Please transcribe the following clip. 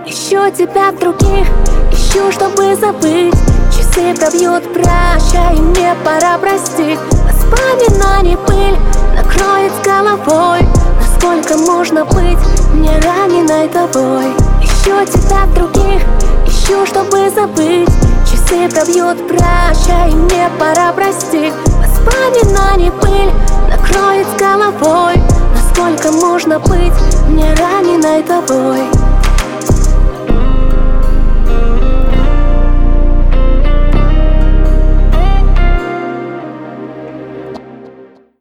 Ищу тебя в других, ищу, чтобы забыть. Часы пробьют, прощай, мне пора простить. Воспоминаний пыль накроет с головой. Насколько можно быть мне раненой тобой? Ищу тебя в других, ищу, чтобы забыть. Часы пробьют, прощай, мне пора простить. Воспоминаний пыль накроет с головой. Насколько можно быть мне раненой тобой?